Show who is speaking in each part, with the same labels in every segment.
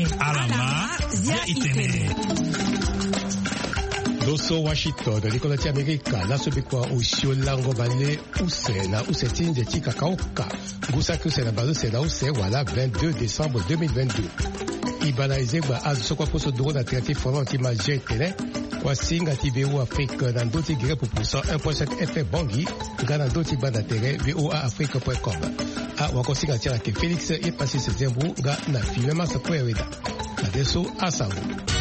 Speaker 1: alama ya itene.
Speaker 2: Doso Washington likola ti Amerika la sobikwa usio lango bale use na use tinje tika kaoka gusa kuse na balose na use wala 22 décembre 2022 ibala izegba azusokwa poso duro na triatif folant ti maje tele kwa singa ti BO Afrique na ndoti gire pour 1.5 FM Bangi gana ndoti banda tere voaafrique.com a wako singa ti ke Félix e passé ce zembu ga na filme masa kweweda na deso asango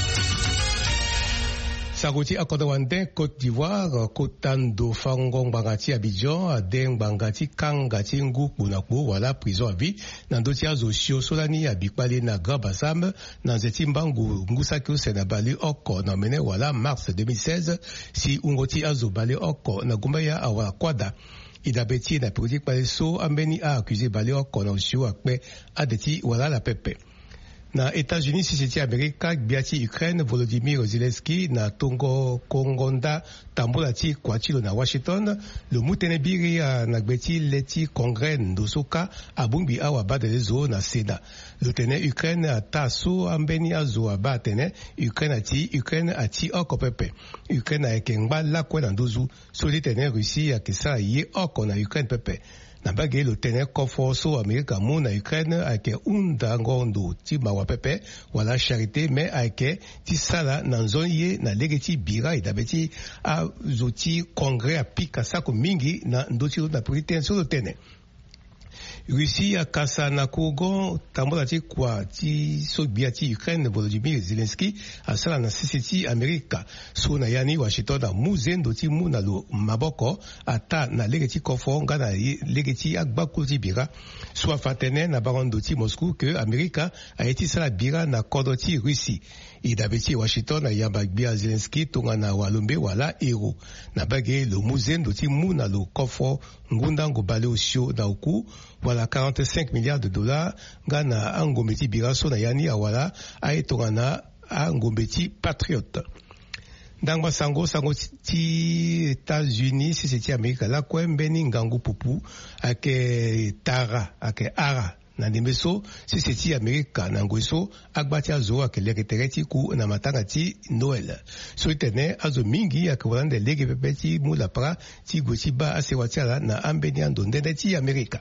Speaker 2: Sagoti akoda wande Côte d'Ivoire kotando fangong bangati Abidjan adeng bangati kangati nguku na ku wala prison à vie nandoti azosio solani abikpale na Grand-Bassam na nzeti mbangu ngusaki sena bali oko na mene wala mars 2016 si ungoti azobali oko na gumba ya awala kwada idabeti na politique paleso ambeni a accusé bali oko na osio akpe adeti wala la pepe na États-Unis sisiti Amerika biati Ukraine Volodymyr Zelensky na tongo kongonda tambola ti kwachilo na Washington le mutene biri na gbeti leti Congrès ndosoka abumbi awa badelezo na Sénat le tene Ukraine ataso ambeni azo abatene Ukraine ati okopepe Ukraine ekengba la kwena ndozu soli tene Russie akisa ye oko na Ukraine pepe na bage lo tene kofoso Amerika mo na Ukraine ake unda ngondo ti mawa pepe wala charité mais ake ti sala na nzoni ye na legeti bira idabeti a zoti congrès apika sako mingi na ndoti na priorité sur lo tene Russie akasa na kogo tambola ti kwa ti sobia ti Ukraine Volodymyr Zelensky asala na sisiti Amerika so na yani Washington na muzendo ti mu na lo maboko ata na legeti kofo nga na legeti agbakulu ti bira so afatene na barondo ti Moscou que Amerika a eti sala bira na kodo ti Russie idabeti Washington na yamba bia Zelensky tonga na walombe wala hero na bage lo muzendo ti mu na lo kofo ngunda ngobale osio na uku wala 45 milliards de dollars ngana angombeti biraso na yani awala aetonga na angombeti Patriot ndangba sango ti États-Unis si c'est Amerika la kwembeni ngangu pupu ake tara ake ara na ndembeso si c'est Amerika na ngweso agbati azo ake leketereti ku na matanga ti Noël so itene azo mingi ake walande lege pepeti mula pra ti gweshi ba asewatiala na ambeni ando ndende ti Amerika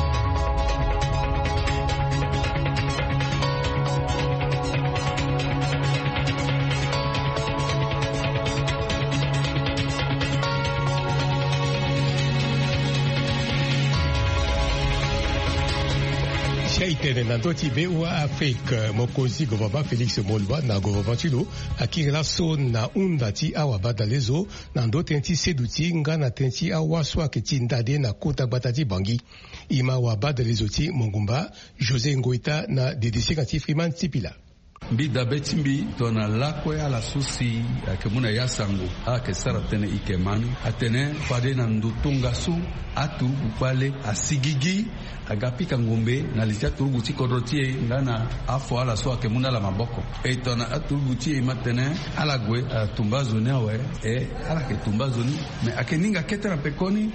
Speaker 2: itene na ndoti VOA Afrique mokonzi gouvernement Félix Molwa na gouvernement tilo akirela so na unda ti awa badalezo na ndoti ti seduti nga na tenti awa swa ke ti ndade na kota gbata ti bangi ima wa badalezo ti mongumba José Ngoita na DDC ti Freeman Tipila
Speaker 3: mbi dabeti mbi tona lakwe ala susi ake muna yasango ake sara tene ikemani atene fade na ndutunga su aturugu pale asigigi agapika ngombe na litia turugu ti kodrotie ngana afo ala so ake muna la maboko tona aturugu ti matene ala gwe tumba zone awe ala ke tumba zone me ake ninga ketera pekoni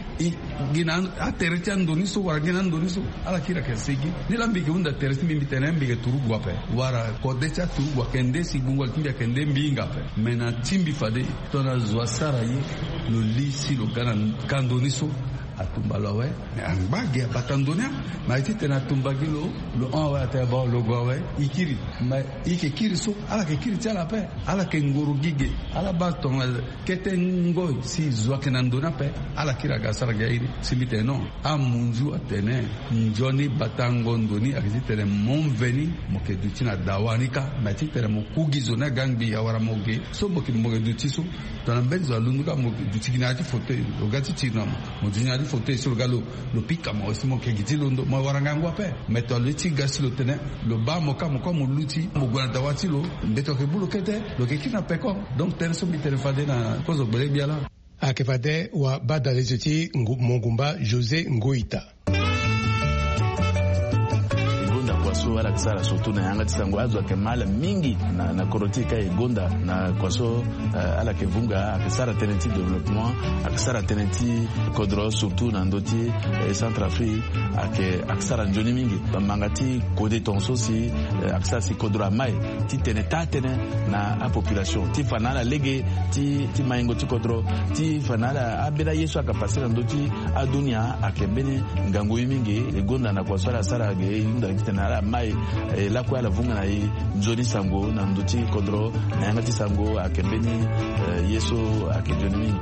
Speaker 3: gina ateretia ndoni so wara gina ndoni so ala kira ke sigi nilambi ke unda tereti mbi tene mbi ke turugu ape wara kodecha turugu wakende sibungu alkimbia kende mbinga pe mena timbi fade tona zwasara ye lo lisi lo gana kandoni so atumbalo we ambage batandonia maiti tena tumbagi lo on wa ta ba lo go we ikiri ma ikiri so ala ke kiri tala pe ala ke nguru gige ala ba ton kete ngoy si zwa kenandona pe ala kira gasara gairi simite no amunju atene njoni batangondoni akitene monveni mokedutina dawanika maiti tena mokugizo na gangbi awara moge so mokedutiso tona benzo alunduka mokedutikina foto ogati tina modunya foto sur galo lo pika mo simo ke gitilo ndo mo warangangwa pe meto liti gasilo tene lo ba mo ka mo ko mo luti mo gwanda watilo mbeto ke bulu kete lo ke kina peko donc tere so bitere fade na kozo bele biala
Speaker 2: akefade wa badale zoti mongumba José Ngoita
Speaker 4: so ala kisara surtout na yanga tisango azwa ke mala mingi na koroti ka egonda na kwaso ala ke vunga akisara tenenti développement akisara tenenti kodro surtout na ndoti Centrafrique akisara njoni mingi mangati kode tonso si akisara si kodro mai ti teneta tene na a population ti fanala lege ti maingo ti kodro ti fanala abela yesu akapasira ndoti adunia akembeni ngango mingi egonda na kwasala sara ge inda kitana mai la kwa la vunga na njoni sango na ndoti kodro na yangati sango akembeni yesu akejoni mingi.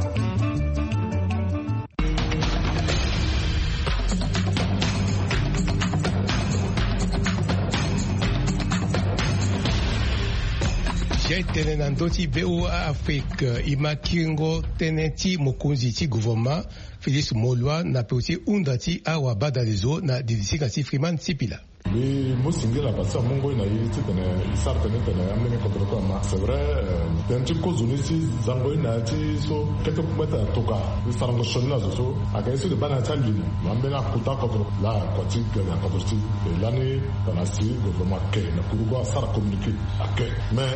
Speaker 2: Tene na ndoti VOA Afrique imakingo tene ti mokonzi ti gouvernement Félix Molwa na peuti undati awa badalizo na didisika ti Freeman Sipila.
Speaker 5: Oui, moi singira basa mongo na yiti tene isar tene amene ko ko ma c'est vrai tenti ko zuni si zango na ti so keto kumeta toka isarango shonna zo aka so de bana tali mambena kuta ko la kwati na ko ti lani kana si gouvernement ke na kurugo sar communiquer ake mais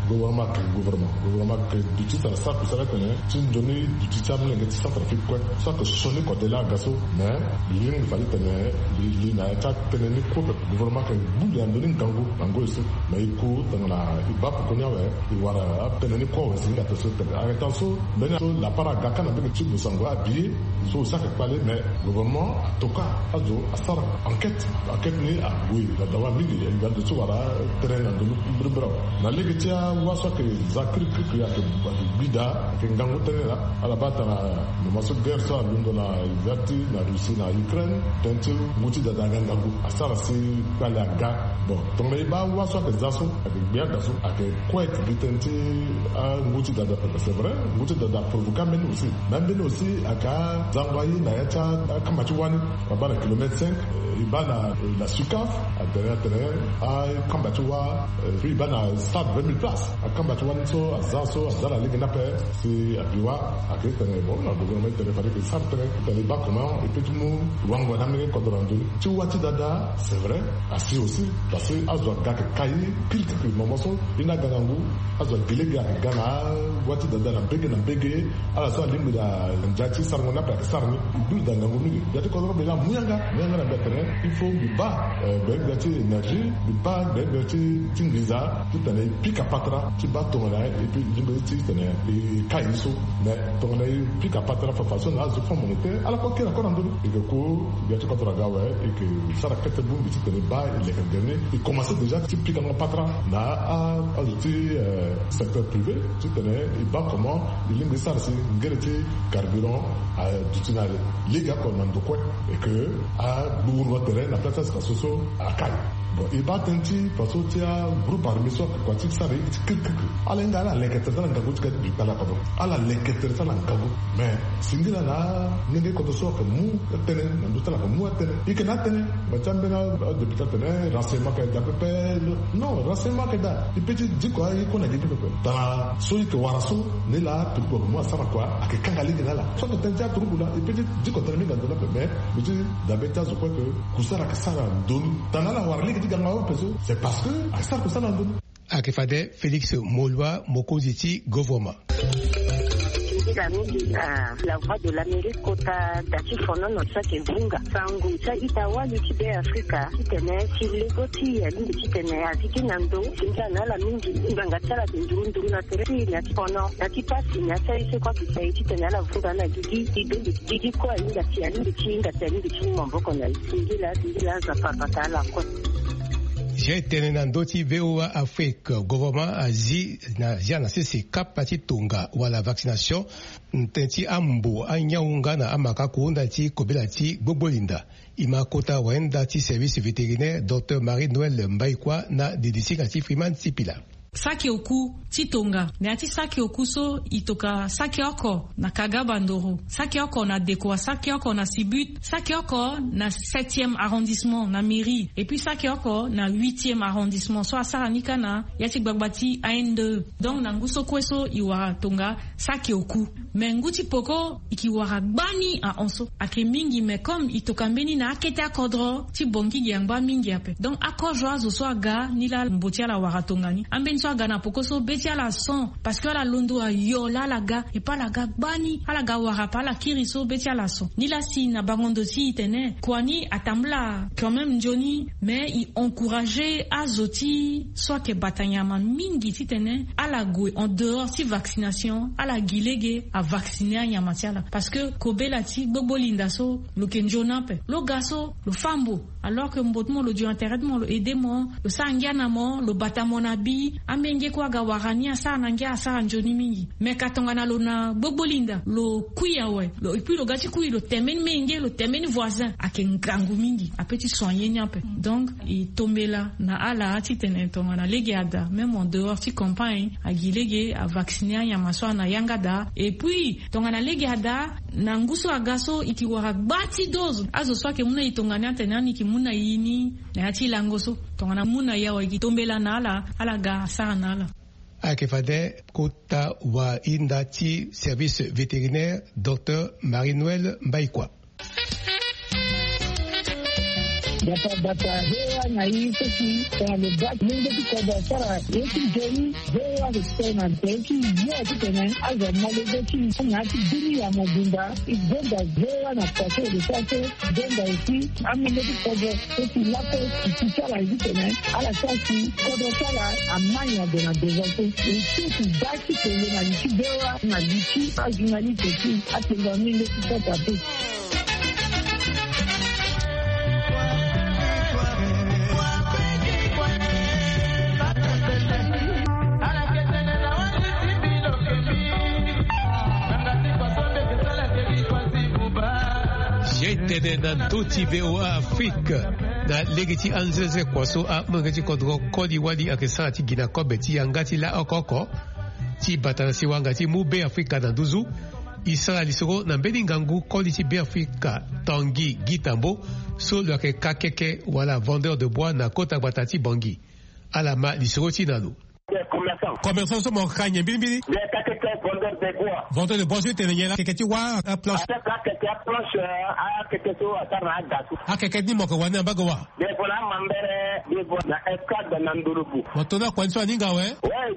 Speaker 5: gouvernement ke duti ta sa ko sara tene tin doni duti tamle ngi Centrafrique ko ça que sonni ko de la gaso mais ling fali tene li na ta tene ni ko gouvernement ke bulu andoni ngango iso mais ko tangala iba ko nyawe iwara tene ni ko singa to so tene attention bena so la para gaka na be tibu sango abi so ça que parler mais gouvernement toka azo asar enquête ni a oui la dawa mingi il va de so wara tene andoni bro na legitia waso ke zakri ke ya ke bida ke ngango tene la ala bata na maso guerre so lundo na verti na Russie na Ukraine tente muti da ngango asara si kala ga bon donc les ba waso ke zaso avec bien daso avec quoi bitenti a muti da c'est vrai muti da provoquer men aussi aka zangwayi na yacha kama tuwani baba kilomètre 5 ibana la sukaf à derrière a kamba tuwa ibana stade 20 places a kamba tuwa so azaso azala ligue na pe si abiwa akitene bon la gouvernement de réparer que ça les bas comment et puis tout le monde wango na menge kodorando tu wati dada c'est vrai asi aussi parce que azwa gaka kai pile que moment so ina ganangu azwa bilega gana wati dada na bege ala so limbi da njati sarmo na pa sarmi du da ngangu ni yati kodoro bela muyanga na betere il faut biba bengati énergie biba bengati tingiza tutane pika patra tiba tonga et puis limbi tene kai so mais tonga pika patra fa façon na zo fond monétaire ala ko kera ko nando et que ko yati kodoro gawe et que sara kete bu biti tene ba il est dernier il commençait déjà pika no patra na a ajouter secteur privé tutane iba comment limbi sara si ngereti carburant a dutinale les gars qu'on nando quoi et que a bourg terrain la place soso a kai bon il va tenter parce que tia groupe armé so quoi tu savais ala ngala lekete tala ngago tika bikala ko ala lekete tala ngago mais singila na nge ko so ko mu tene nando tala ko mu tene ikena tene ba tambena depuis tene renseignement ka da pe non renseignement ka da il petit dit quoi il connaît dit quoi ta so que waraso ne la pour moi ça va quoi ak kangali ngala so que tanja turubula il petit dit ko tene ngando la mais petit da beta zo quoi que kusara ka sara don tanala warli c'est parce que à ça que ça n'a donné.
Speaker 2: Akifade Félix Molwa Mokoziti gouvernement.
Speaker 6: La voix de l'Amérique kota dati fono no sake bunga sangu sa itawa likibe Afrika kitene chilegoti ya lindi kitene atiki nando kinja na la mingi nganga tsala ndundu na tere ya fono dati pasi na sai kwa kisai kitene la vunga na gigi kwa inga tia lindi chinga tani ndi mboko na ingila za papa la kwa.
Speaker 2: J'ai tenu dans d'autres VOA Afrique, gouvernement Asie, na sisi kapati tunga wala vaccination, tenti ambo, anyaunga na amaka kuunda ti kobela ti gbobolinda. Imakota wenda ti service vétérinaire, Dr. Marie-Noël Mbaikwa na didisika ti Freeman Sipila.
Speaker 7: Saki oku titonga ne ati saki oku so itoka saki oko na Kagaba Ndoro, saki oko na Dekoa, saki oko na Sibut, saki oko na 7e arrondissement na mairie et puis saki oko na 8e arrondissement so asara nikana yati gbagbati AN2 donc na nguso kweso iwa tonga saki oku menguti poko ikiwara gbani a onso ake mingi me comme itokambeni na akete akodro ti bongi giangba mingi ape donc akodro azo so aga ni la mbotia la waratongani ambeni so aga na poko so betia la son parce que la londo a yo la laga et pas la ga gbani ala ga wara pa la kiri so betia la son ni la si na bangondo si itene kwani atambla quand même Johnny mais il encourageait azoti soit que batanyama mingi titene ala go en dehors si vaccination ala gilege a vacciner a nyamatiala parce que kobela ti bobolinda so lo kenjona pe lo gaso lo fambo alors que mbotmo lo du intérêtement lo edemo lo sangiana mo lo batamona bi amenge kwa gawarani asa nangia asa njoni mingi mais katonga na lo na bobolinda lo kuya we lo et puis lo gati kuyi lo temeni menge lo temeni voisin akengangu mingi a petit soigner nyape donc il tombela na ala ti tenentonga na legeada même en dehors ti campagne a gilege a vacciner a nyamaso na yangada et puis tonga na legeada na nguso agaso ikiwara bati dozo azo soke muna itongana tenani ki muna yini na ati langoso tonga na muna yawa ikitombela na ala ga sana ala
Speaker 2: Akefade kota wa indati service vétérinaire Dr Marie-Noël Mbaikwa.
Speaker 8: Data hewa na hii sisi kwa mbat mungu kwa sara yetu jeni hewa tena teki ya tena aza malezo na dini ya mobunda ibonda hewa na pato de sase bonda ici amile kwa sisi lapo kisala hivi tena ala sasi kwa sala amanya de na dezato sisi baki tena na hewa na lichi ajunali teki atenda mile kwa tapu.
Speaker 2: J'étais dans Toti VOA Afrique na legiti anzeze kwaso a mangati kodro kodi wadi akesa ti gina kobeti angati la okoko ti batanasi wangati mube Afrika na duzu isara lisoro na beningangu kodi ti be Afrika Tanguy Gitambo so le ke kakeke wala vendeur de bois na kota batati bangi alama lisoro ti nalo
Speaker 9: commerçant so mo kanye bimbiri vendeur de bois so tenye la keketi wa planche akeketi mo ko wana bago wa watona kwanso ninga we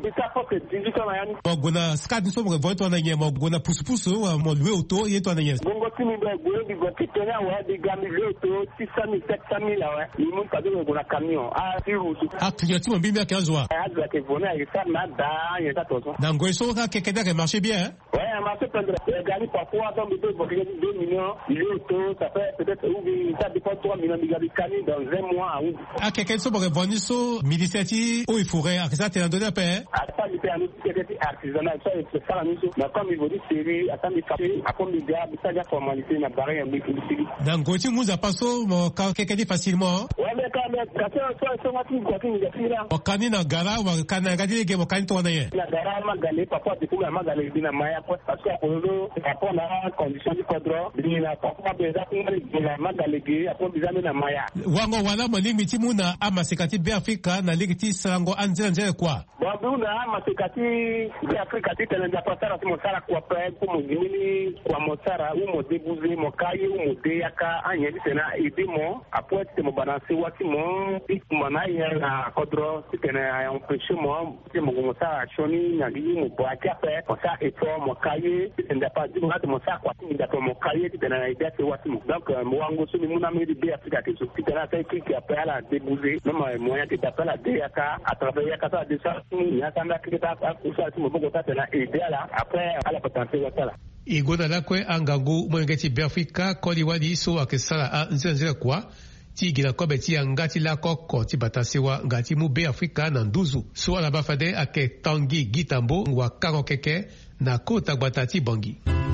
Speaker 9: gona skad so mo voto na nyemo gona pusu mo lwe auto yeto na nyemo
Speaker 10: bongo timi be gwe di go kitena wa di gami auto 600 700 la we ni mun ka do gona camion a ti rusu
Speaker 9: akiyati mo bimbi akanzwa
Speaker 10: azwa ke vona yesa na da yeta toto
Speaker 9: na ngweso ka kekeda ke marché bien
Speaker 10: ouais marché prendre gani parfois dans le bo 2 millions l'auto ça fait peut-être ou ça dépend 3 millions de gabikani dans un mois ou
Speaker 9: akekeda so bo vendre so militati o ifure akisa te ndona pe
Speaker 10: ata li pe anu seketi artisanal ça c'est ça la mission mais comme il veut série ata mi fait a comme dia bisaga formalité na barre en bikili
Speaker 9: dans ngoti muza paso mo ka kekedi facilement
Speaker 10: ouais mais quand ça mati ko tin ya tira
Speaker 9: okani na gara wa kana gadi ge mo kan to na ye
Speaker 10: na gara magale papa de kuma magale dina maya parce que pour rapport na condition du cadre dina papa beza ngari dina magale ge apo bizame na maya
Speaker 9: wango wala mo limiti muna amasekati be Afrika na ligiti sango anzela nzela kwa
Speaker 10: babuna amasekati be Afrika titele nda pasara mo sara kwa pe ko mo gimini kwa mo sara u mo debuze mo kaye u mo de yaka anye tena edimo apo te mo balancer wati mo ikuma ya na cadre titele ya empêcher mo te mo mo sara choni na li mo bo akape mo sa eto mo kaye tenda pas di mo mo sa kwa ti da mo kaye titele na ida te wati mo donc mo wango so ni muna me di be Afrika ke so titele sa ki après la débousé même moyen de taper la DAK à travers yaka ça de ça ni atanda kita akusa ti mo bogo ta na idea la après à la potentiel wata
Speaker 2: igona la kwe angangu mwengeti be Afrika kodi wadi so akesala a nzenze kwa ti gina kobeti angati la koko ti batasewa ngati mu be Afrika na nduzu so ala bafade ake Tanguy Gitambo wa karokeke na kota batati bangi.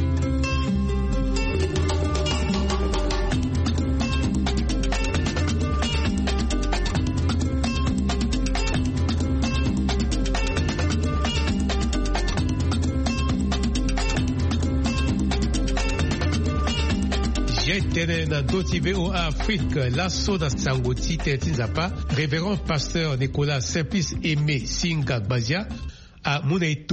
Speaker 2: J'étais dans Doti VOA Afrique, l'assaut dans Sangoti Tetinzapa, révérend pasteur Nicolas Simplice Aimé Singa Bazia, à Mounaitoli,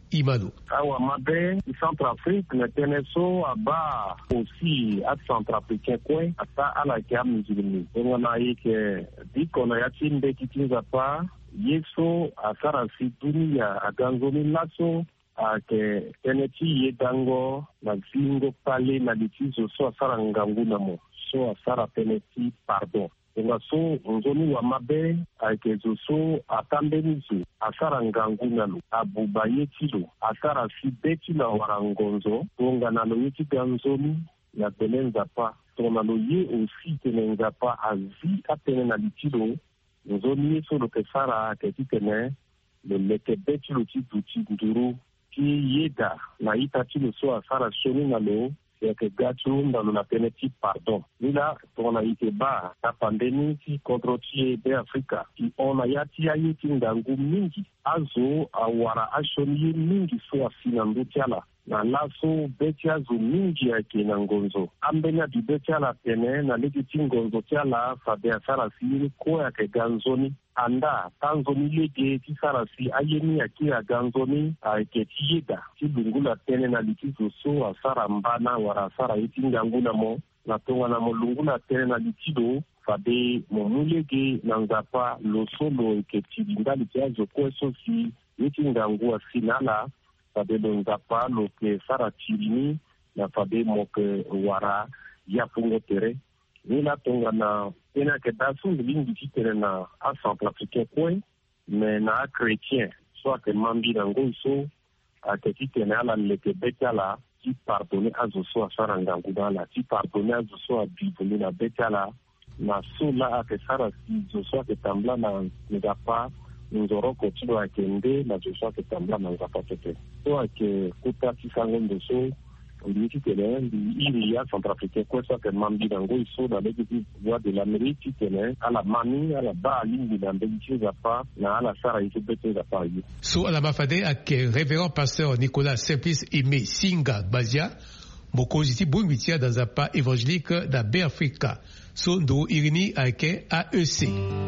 Speaker 2: Imano.
Speaker 10: Awamabe, Centrafrique, le Ténéso, Aba, aussi, à Centrafricain, quoi, à ça, à la gamme, on a eu que, dit qu'on a yatin de Kitinzapa, Yeso, à Sarasi, Dunia, à Ganzoni Lasso, à que Teneti Yedango, na Zingo Pale, na Litizo, so à Sarangangunamo, so à Sara Teneti, pardon. So nzoni wa mabe avec zoso atambenizo asara ngangunalo abubaye tilo asara sibeti na warangonzo tongana no yiti ganzoni na belenza pa tongana ye aussi tenenza pa azi atene na litilo nzoni so lo kesara ketitene le lekebeti lo tituti nduru ki yeda na itatilo so asara shoni na lo que gato dans la pénétique pardon. Nous là, on a été bas, la pandémie qui contre-tie d'Afrique, qui on a yati ayiti ndangu mingi, azo awara ashoni mingi so afinando tiala. Na laso betia zo mingi yake na ngonzo. Ambenya di betia la tene na legiti ngonzo tiala fabe asara siri ko yake ganzoni. Anda tanzoni lege ti sarasi ayeni yake ya ganzoni ayeke tiyeda ti lungula tene na litizo so asara mbana wara asara iti nganguna mo na tonga na mo lungula tene na litido fabe mo mulege na nzapa lo solo eke tilinda litiazo kweso si iti ngangua sinala fabe lo nzapa lo ke sara tirini na fabe mo ke wara yapungo tere nila tonga na tena ke dasu lingi titene na a Centrafricain kwe me na chrétien soit que mambi nango iso a ke titene ala leke betala ti pardonner azo so asara ngangudala ti pardonner azo so a bibuli na betala na so la a ke sara si zo so ke tambla na ngapa nzoroko tilo a kende na zo so ke tambla na ngapa tete so a ke kuta ti sangondo so L'unité il y a Centrafricain, quoi ça que Mambi Dango, ils sont dans les voies de l'Amérique, qui tenaient à la manie, à la bas, à l'île d'Ambéliché, à la Sarah, et à
Speaker 2: So, à la Mafade, à que révérend pasteur Nicolas Simplice Aimé Singa Bazia, Mokoziti Bungitia dans un pas évangélique d'Abbé Africa, so, do Irini à que AEC.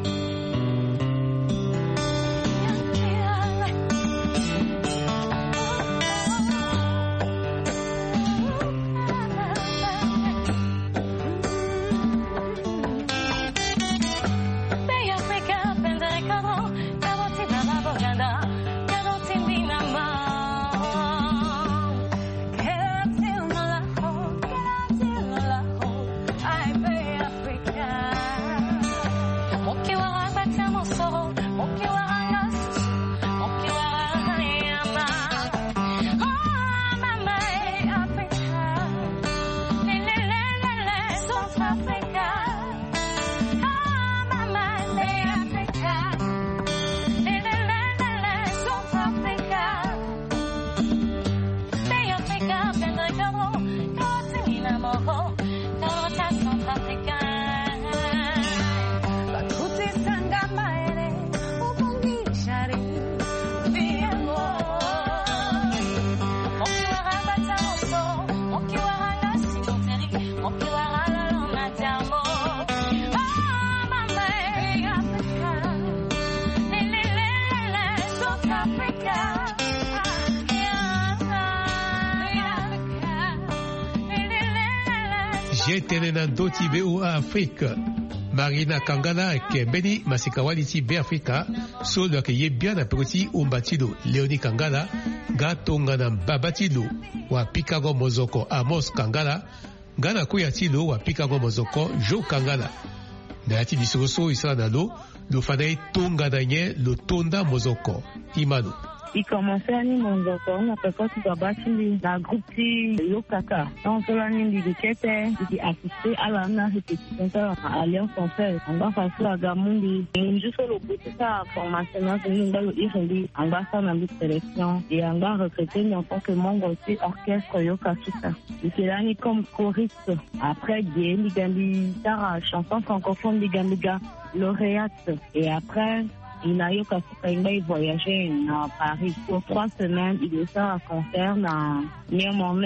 Speaker 2: Tenena doti BO Afrique. Marina Kangana ke beni masikawali ti be Africa so lo ke ye bien na proti umbatido Leoni Kangala gatonga na babatido wa Pikago Mozoko Amos Kangala gana kuyatilo wa Pikago Mozoko Jo Kangala na ati bisoso isala na lo fanae tonga danye lo tonda Mozoko Imano.
Speaker 8: Il commençait à nous on a fait quoi tout d'abord la groupe qui Yokaka donc cela nous dit que c'était assisté à la répétition à Alliance française on va faire la gamundi juste le bout de ça formation nous va le dire on va faire une sélection et on va recruter en tant que membre aussi orchestre Yokaka et là ni comme choriste après Guy Gambi Tara chanson francophone de Gambiga lauréate et après il a eu qu'à voyager à Paris pour 3 semaines. Il est à un concert à Néerlandais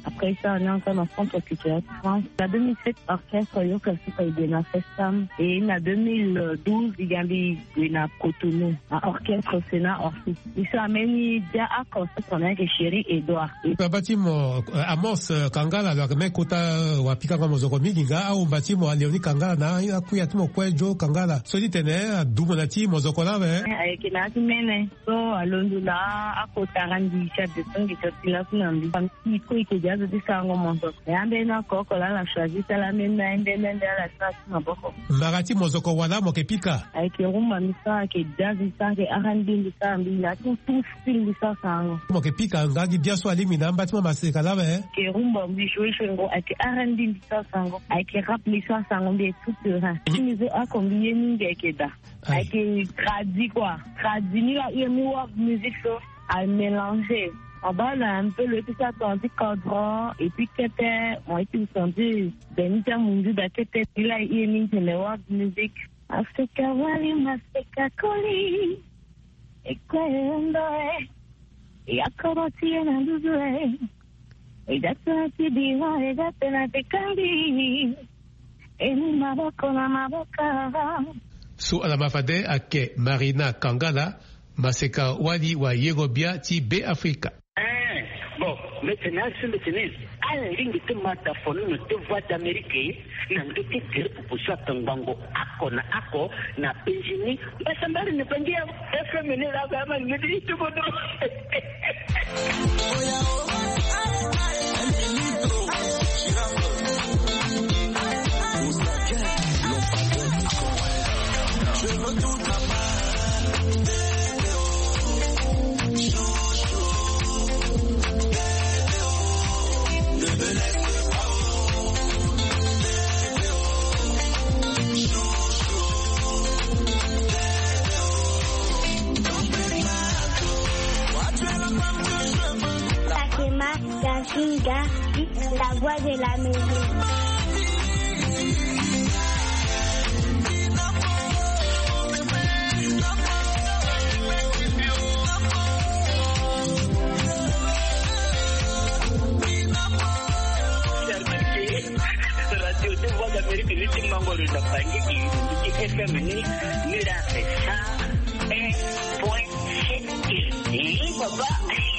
Speaker 6: Après ça, on est encore dans le centre culturel de France. En 2007, orchestre Yoka Suka Idena Festam. Et en 2012, il y a eu Cotonou, un orchestre Sénat Orsi. Ils sont amenés à Costa, on a un chéri Edouard.
Speaker 9: Batimo Amos Kangala, la mais Kota Wapika Mozoko Miginga, ou Batimo Léonie Kangala, na Kuyatimo Kwejo Kangala. So dit tene, Dumonati Mozokola,
Speaker 6: avec la semaine, so Alondula, à Kota Randi, chef de son qui se lance dans le temps. Il faut que jazz de Sango Mozo. Et en Bena Kokola, la choisi, c'est la même, en Bena, la station à Boko.
Speaker 9: Marati Mozoko Wala, Mokepika.
Speaker 6: Avec le Rumba Missa, qui jazz, qui Arandi, qui Sambi, la tout style de ça, Sango.
Speaker 9: Mokepika, Ngagi, bien soit limité, un bâtiment massé, là,
Speaker 6: qui Rumba, Bichoué, Chengo, avec Arandi, qui Sango, avec rap, Missa, Sango, bien tout le rang. Il nous a combien de là. Avec tradi quoi. Tradi, là, il y a une musique à mélanger. En bas, là, un peu le petit attendu cadran, et puis, qu'était, on était entendu, Benita Mundu, qu'était, là, il y a une musique. Africa, Wali, Maseka, Koli, et quoi, et à Koroti, et à Douzoué, et d'être qui dit, et d'être la Tekandi, et nous, Maboka, la Maboka.
Speaker 2: So alamafade ake Marina Kangala, Maseka Wali wa Yegobia ti Be Africa.
Speaker 10: Bon, maintenant, c'est maintenant. À la ligne de Mataphone, nous te voix d'Amérique, nous te dire pour ça, Tangango, Ako, na Péjini, mais ça m'a dit, ne pas dire, FMN, là, vraiment, me dit tout bon. Je veux tout la voix de la maison. Radio de Voix d'Amérique, le team Mango de la Banque qui est féminin, mais là, c'est ça, et point, et papa.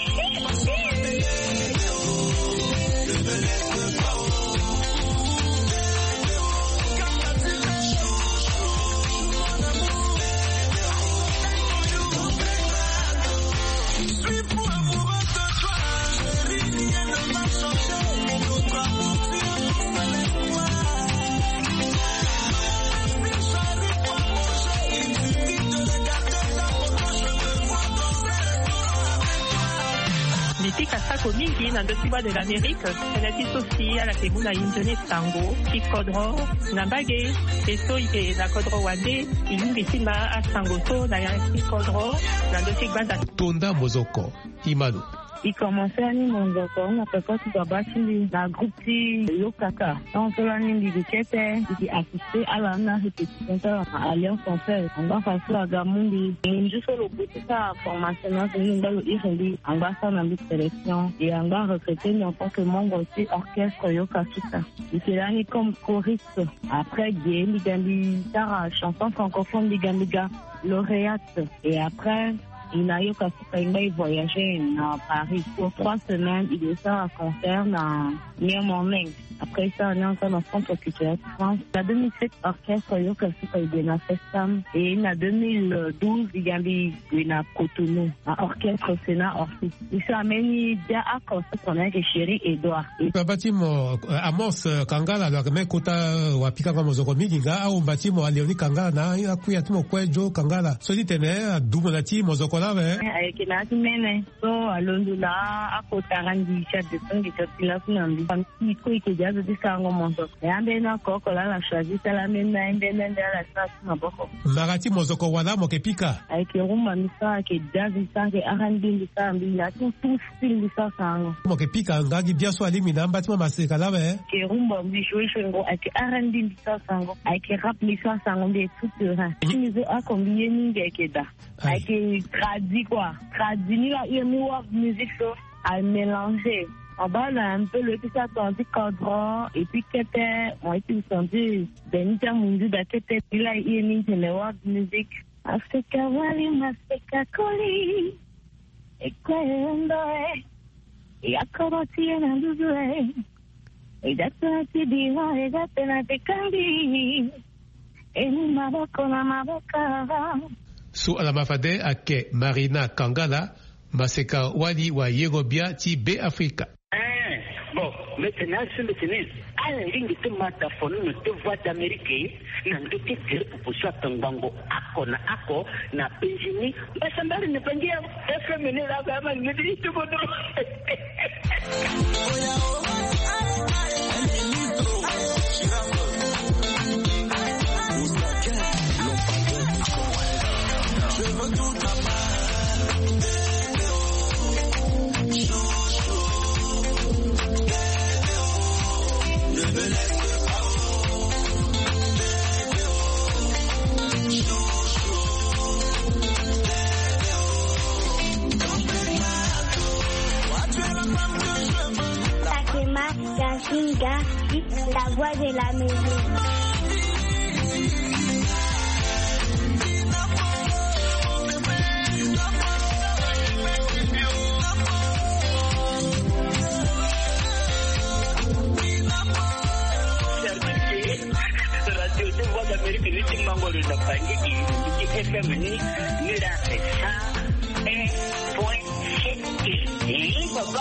Speaker 10: Kasako mingi na ndotiba de l'Amérique, c'est aussi à la Kemuna Indone Tango, qui Kodro, Nambage, et so ite na Kodro Wande, Ilungisima à Sangoto, na Yanki Kodro, na ndotiba da
Speaker 2: Tonda Mozoko, Imanu.
Speaker 6: Il commençait à nous montrer on a fait quoi tu dois battre la groupe de Yokaka. Donc là nous dit que c'était assisté à la répétition à Alliance Française. On va faire ça à Gamundi. Et juste le bout de sa formation là, nous allons y rendi. On va faire une sélection et on va recruter en tant que membre aussi orchestre Yokasuka. Et c'est là comme choriste. Après Guy Gambi Tara chanson francophone Liga lauréate. Et après il a eu qu'à voyager à Paris pour 3 semaines. Il est à concert dans Niamey. Après ça, on est encore dans le centre culturel de France. En 2007, orchestre Yoka Suka Idena Festam. Et en 2012, il y a eu Cotonou, un orchestre Sénat Orsi. Ils sont amenés à Costa, on a un chéri Edouard.
Speaker 9: Batimo Amos Kangala, la mais Kota Wapika Mozoko Miginga, ou Batimo Léonie Kangala, na Kuyatimo Kwejo Kangala. So dit tene, Dumonati Mozoko.
Speaker 6: Avec la semaine, so Alondula, à Kota Randi, chef de son qui se lance dans le temps. Il faut que jazz de Sango Mozo. Et en Bena Kokola, la choisi, c'est la même, en Bena, la station à Boko.
Speaker 9: Marati Mozoko Wala, Mokepika.
Speaker 6: Avec le Rumba Missa, qui jazz de Sango, qui Arandi, qui Sambi, la tout style de ça, Sango.
Speaker 9: Mokepika, Ngagi, bien soit limité, un bâtiment massé, là,
Speaker 6: qui Rumba Bichoué, Chengo, avec Arandi, qui Sango, avec rap, Missa, Sango, bien tout le rang. Il nous a combien de là. Avec tradi quoi. Tradi, là, il y a une musique à mélanger.
Speaker 8: En bas, là, un peu le petit attendu cadran, et puis qui était, on a été entendu, Benita Mundu, qui était, il a émis de la world music. Africa Wali, Africa Koli, et quoi, et à Koroti, et à Ndouzoé, et d'Atlati, Diva, et d'Atlati, Kandi, et Maboko, la Maboka.
Speaker 2: Su alamafade ake Marina Kangala, Maseka Wali wa Yerobia ti be Afrika.
Speaker 11: Bon, maintenant, ce maintenant, à la ligne de mataphone, nous te voix d'Amérique, nous te dire pour ça, Tangango, Akona, Ako, na Benjini, mais ça m'a ne pas dire, FMN, la gamme, me dit tout bon. Je veux tout
Speaker 12: Yasinga, la voix de la maison.
Speaker 11: Radio de voix d'Amérique, nous sommes membres de la famille qui est féminine, nous l'avons fait ça, papa.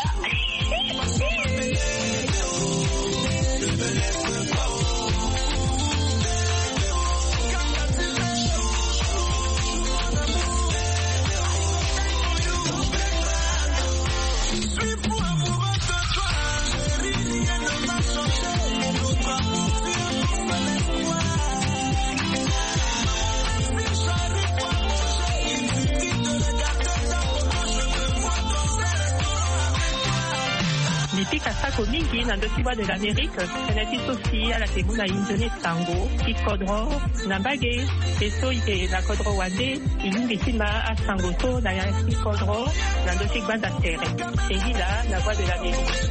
Speaker 13: Kasako mingi na ndoki voix de l'Amérique, senati sosi ala temuna injone tango, kikodro, nambage, eso ike na kodro wande, ilingi sima a sango to na ya kikodro, na ndoki banda tere. Chéri là, la voix de l'Amérique.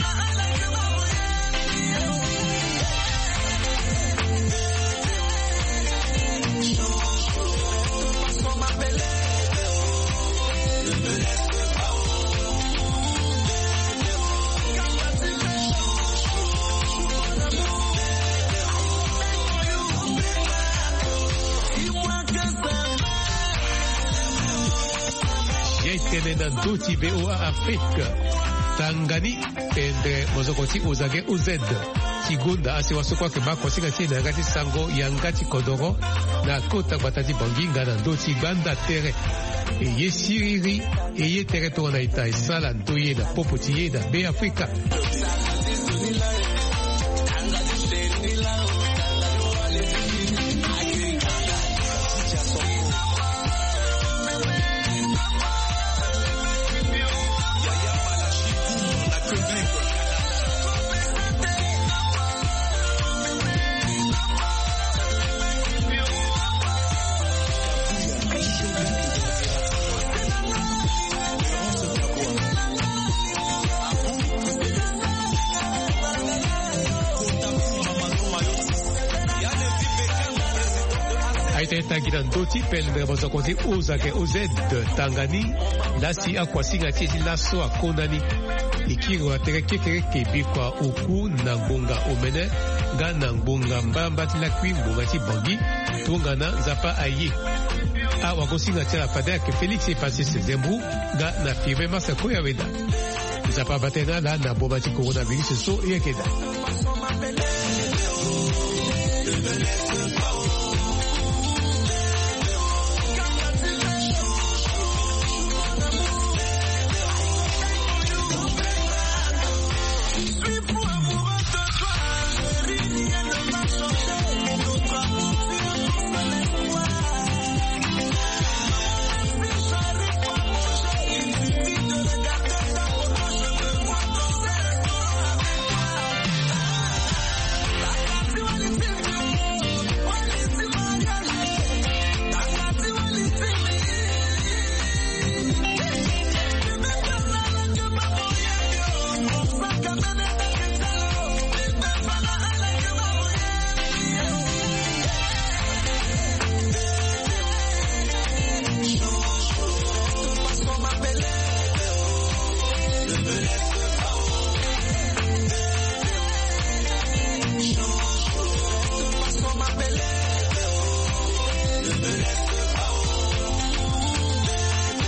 Speaker 2: na doti VOA Afrique Tangani ende mozokoti uzage uzed Kigunda asiwasokwa ke bakosika tina ngati sango ya ngati kodoro na kota batati banginga na doti banda tere eye siriri eye tere to na ita sala ntoye na popoti ye da be Afrika Tangira ndoti pele mbozo kozi uzake uzed Tangani nasi akwasinga tizi laso akonani ikiro atereke kebi kwa uku na ngonga omene ga na ngonga mbamba tila kwimbo ngati bangi tungana zapa ayi awa kosinga tila fada ke Felix Francis Zembu ga na five masa koya weda zapa batena la na boba ti coronavirus so yekeda